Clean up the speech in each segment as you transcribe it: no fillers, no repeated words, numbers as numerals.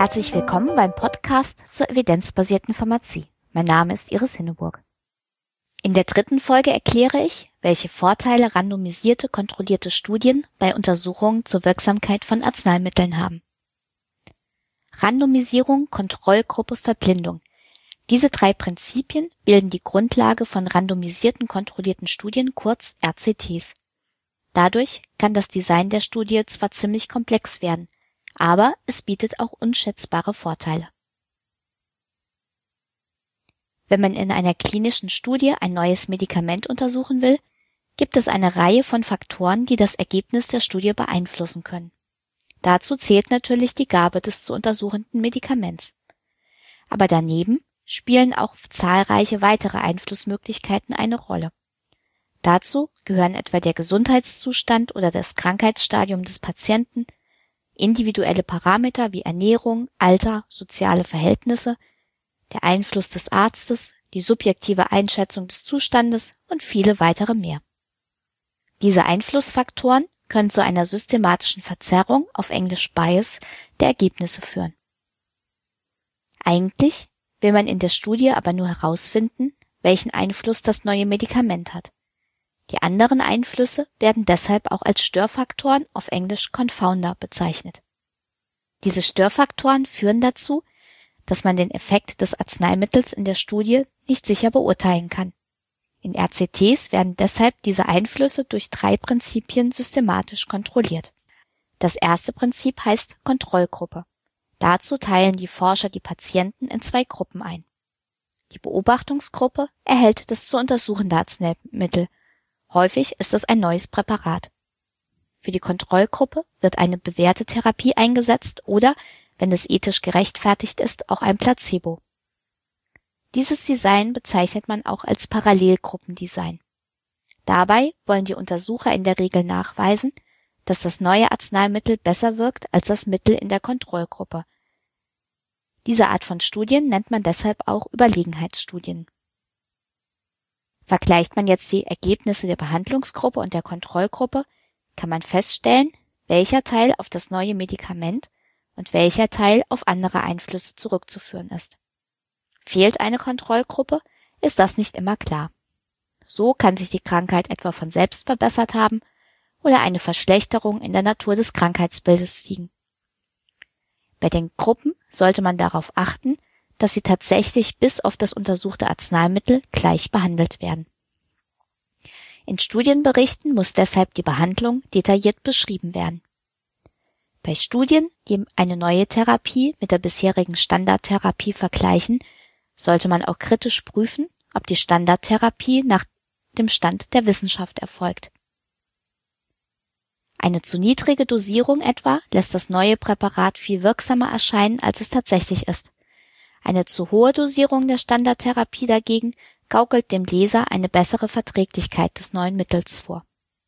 Herzlich willkommen beim Podcast zur evidenzbasierten Pharmazie. Mein Name ist Iris Hinneburg. In der 3. Folge erkläre ich, welche Vorteile randomisierte, kontrollierte Studien bei Untersuchungen zur Wirksamkeit von Arzneimitteln haben. Randomisierung, Kontrollgruppe, Verblindung. Diese 3 Prinzipien bilden die Grundlage von randomisierten, kontrollierten Studien, kurz RCTs. Dadurch kann das Design der Studie zwar ziemlich komplex werden, aber es bietet auch unschätzbare Vorteile. Wenn man in einer klinischen Studie ein neues Medikament untersuchen will, gibt es eine Reihe von Faktoren, die das Ergebnis der Studie beeinflussen können. Dazu zählt natürlich die Gabe des zu untersuchenden Medikaments. Aber daneben spielen auch zahlreiche weitere Einflussmöglichkeiten eine Rolle. Dazu gehören etwa der Gesundheitszustand oder das Krankheitsstadium des Patienten, individuelle Parameter wie Ernährung, Alter, soziale Verhältnisse, der Einfluss des Arztes, die subjektive Einschätzung des Zustandes und viele weitere mehr. Diese Einflussfaktoren können zu einer systematischen Verzerrung, auf Englisch Bias, der Ergebnisse führen. Eigentlich will man in der Studie aber nur herausfinden, welchen Einfluss das neue Medikament hat. Die anderen Einflüsse werden deshalb auch als Störfaktoren, auf Englisch Confounder, bezeichnet. Diese Störfaktoren führen dazu, dass man den Effekt des Arzneimittels in der Studie nicht sicher beurteilen kann. In RCTs werden deshalb diese Einflüsse durch 3 Prinzipien systematisch kontrolliert. Das erste Prinzip heißt Kontrollgruppe. Dazu teilen die Forscher die Patienten in 2 Gruppen ein. Die Beobachtungsgruppe erhält das zu untersuchende Arzneimittel. Häufig ist es ein neues Präparat. Für die Kontrollgruppe wird eine bewährte Therapie eingesetzt oder, wenn es ethisch gerechtfertigt ist, auch ein Placebo. Dieses Design bezeichnet man auch als Parallelgruppendesign. Dabei wollen die Untersucher in der Regel nachweisen, dass das neue Arzneimittel besser wirkt als das Mittel in der Kontrollgruppe. Diese Art von Studien nennt man deshalb auch Überlegenheitsstudien. Vergleicht man jetzt die Ergebnisse der Behandlungsgruppe und der Kontrollgruppe, kann man feststellen, welcher Teil auf das neue Medikament und welcher Teil auf andere Einflüsse zurückzuführen ist. Fehlt eine Kontrollgruppe, ist das nicht immer klar. So kann sich die Krankheit etwa von selbst verbessert haben oder eine Verschlechterung in der Natur des Krankheitsbildes liegen. Bei den Gruppen sollte man darauf achten, dass sie tatsächlich bis auf das untersuchte Arzneimittel gleich behandelt werden. In Studienberichten muss deshalb die Behandlung detailliert beschrieben werden. Bei Studien, die eine neue Therapie mit der bisherigen Standardtherapie vergleichen, sollte man auch kritisch prüfen, ob die Standardtherapie nach dem Stand der Wissenschaft erfolgt. Eine zu niedrige Dosierung etwa lässt das neue Präparat viel wirksamer erscheinen, als es tatsächlich ist. Eine zu hohe Dosierung der Standardtherapie dagegen gaukelt dem Leser eine bessere Verträglichkeit des neuen Mittels vor.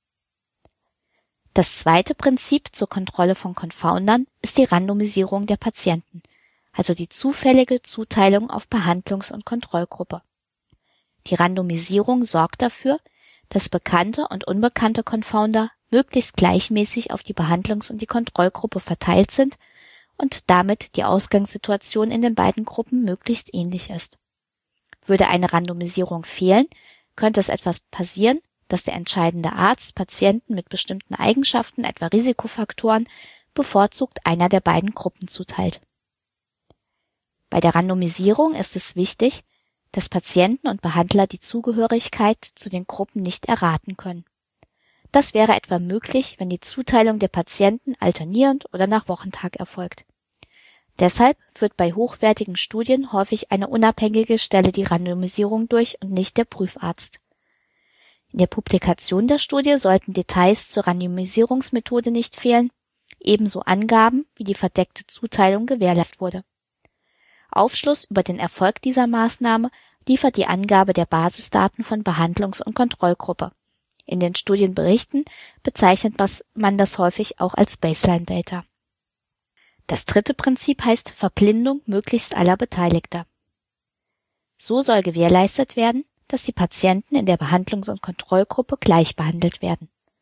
Das zweite Prinzip zur Kontrolle von Confoundern ist die Randomisierung der Patienten, also die zufällige Zuteilung auf Behandlungs- und Kontrollgruppe. Die Randomisierung sorgt dafür, dass bekannte und unbekannte Confounder möglichst gleichmäßig auf die Behandlungs- und die Kontrollgruppe verteilt sind und damit die Ausgangssituation in den beiden Gruppen möglichst ähnlich ist. Würde eine Randomisierung fehlen, könnte es etwas passieren, dass der entscheidende Arzt Patienten mit bestimmten Eigenschaften, etwa Risikofaktoren, bevorzugt einer der beiden Gruppen zuteilt. Bei der Randomisierung ist es wichtig, dass Patienten und Behandler die Zugehörigkeit zu den Gruppen nicht erraten können. Das wäre etwa möglich, wenn die Zuteilung der Patienten alternierend oder nach Wochentag erfolgt. Deshalb führt bei hochwertigen Studien häufig eine unabhängige Stelle die Randomisierung durch und nicht der Prüfarzt. In der Publikation der Studie sollten Details zur Randomisierungsmethode nicht fehlen, ebenso Angaben, wie die verdeckte Zuteilung gewährleistet wurde. Aufschluss über den Erfolg dieser Maßnahme liefert die Angabe der Basisdaten von Behandlungs- und Kontrollgruppe. In den Studienberichten bezeichnet man das häufig auch als Baseline Data. Das dritte Prinzip heißt Verblindung möglichst aller Beteiligter. So soll gewährleistet werden, dass die Patienten in der Behandlungs- und Kontrollgruppe gleich behandelt werden.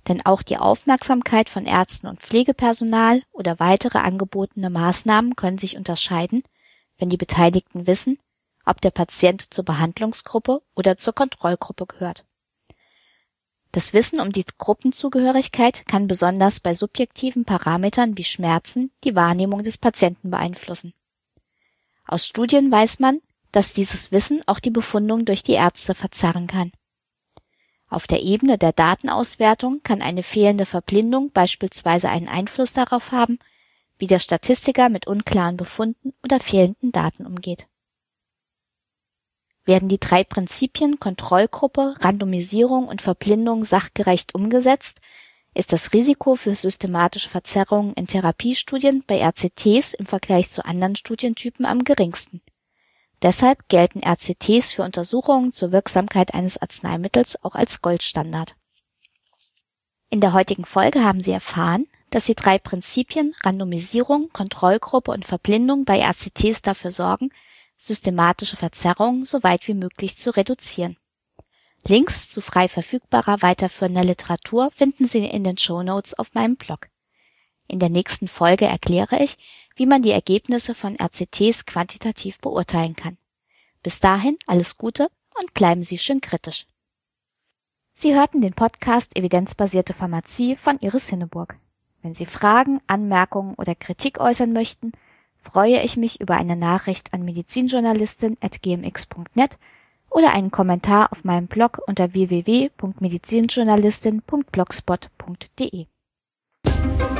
Denn auch die Aufmerksamkeit von Ärzten und Pflegepersonal oder weitere angebotene Maßnahmen können sich unterscheiden, wenn die Beteiligten wissen, ob der Patient zur Behandlungsgruppe oder zur Kontrollgruppe gehört. Das Wissen um die Gruppenzugehörigkeit kann besonders bei subjektiven Parametern wie Schmerzen die Wahrnehmung des Patienten beeinflussen. Aus Studien weiß man, dass dieses Wissen auch die Befundung durch die Ärzte verzerren kann. Auf der Ebene der Datenauswertung kann eine fehlende Verblindung beispielsweise einen Einfluss darauf haben, wie der Statistiker mit unklaren Befunden oder fehlenden Daten umgeht. Werden die 3 Prinzipien Kontrollgruppe, Randomisierung und Verblindung sachgerecht umgesetzt, ist das Risiko für systematische Verzerrungen in Therapiestudien bei RCTs im Vergleich zu anderen Studientypen am geringsten. Deshalb gelten RCTs für Untersuchungen zur Wirksamkeit eines Arzneimittels auch als Goldstandard. In der heutigen Folge haben Sie erfahren, dass die 3 Prinzipien Randomisierung, Kontrollgruppe und Verblindung bei RCTs dafür sorgen, systematische Verzerrungen so weit wie möglich zu reduzieren. Links zu frei verfügbarer weiterführender Literatur finden Sie in den Shownotes auf meinem Blog. In der nächsten Folge erkläre ich, wie man die Ergebnisse von RCTs quantitativ beurteilen kann. Bis dahin alles Gute und bleiben Sie schön kritisch. Sie hörten den Podcast Evidenzbasierte Pharmazie von Iris Hinneburg. Wenn Sie Fragen, Anmerkungen oder Kritik äußern möchten, freue ich mich über eine Nachricht an medizinjournalistin@gmx.net oder einen Kommentar auf meinem Blog unter www.medizinjournalistin.blogspot.de.